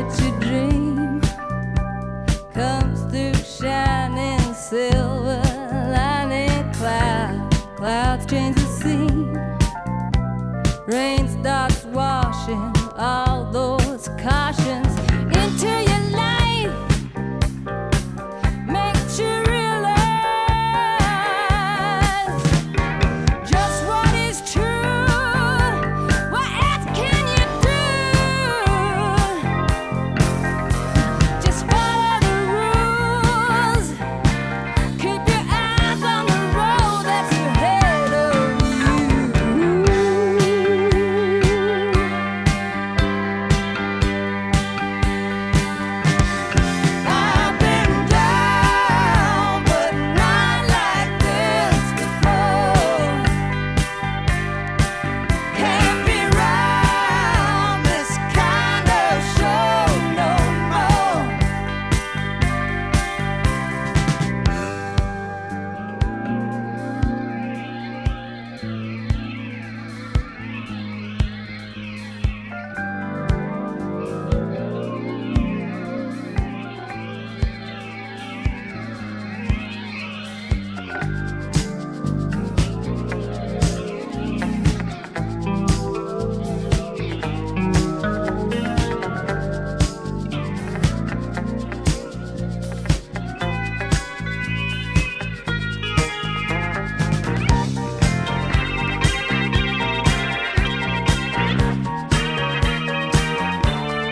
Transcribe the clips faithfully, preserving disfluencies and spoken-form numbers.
makes you dream, comes through shining silver lining cloud. Clouds change the scene, rain starts washing all those cautions into your life, makes you realize just what is true. What else can you do? Just follow the rules, keep your eyes on the road that's ahead of you. I've been down, but not like this before. Can't be round this kind of show no more.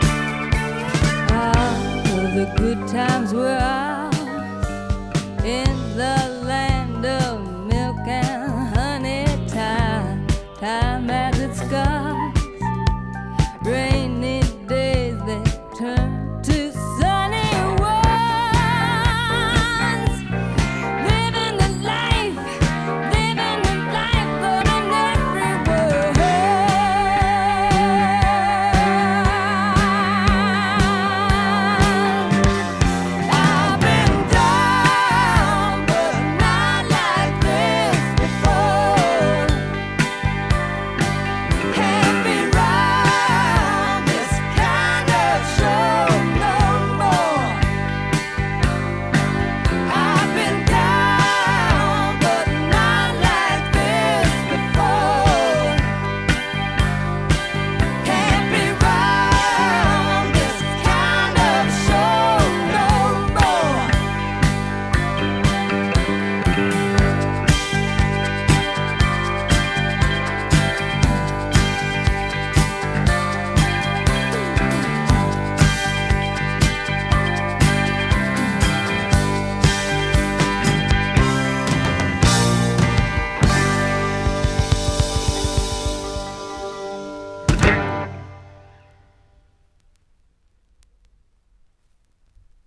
All the good times were ours in